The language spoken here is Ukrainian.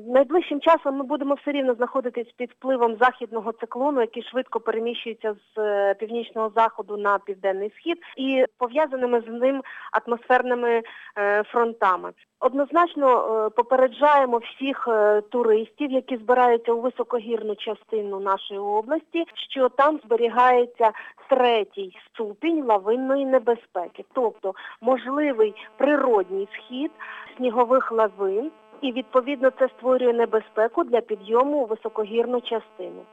Найближчим часом ми будемо все рівно знаходитись під впливом західного циклону, який швидко переміщується з північного заходу на південний схід, і пов'язаними з ним атмосферними фронтами. Однозначно попереджаємо всіх туристів, які збираються у високогірну частину нашої області, що там зберігається 3-й ступінь лавинної небезпеки, тобто можливий природній схід снігових лавин, і відповідно це створює небезпеку для підйому у високогірну частину.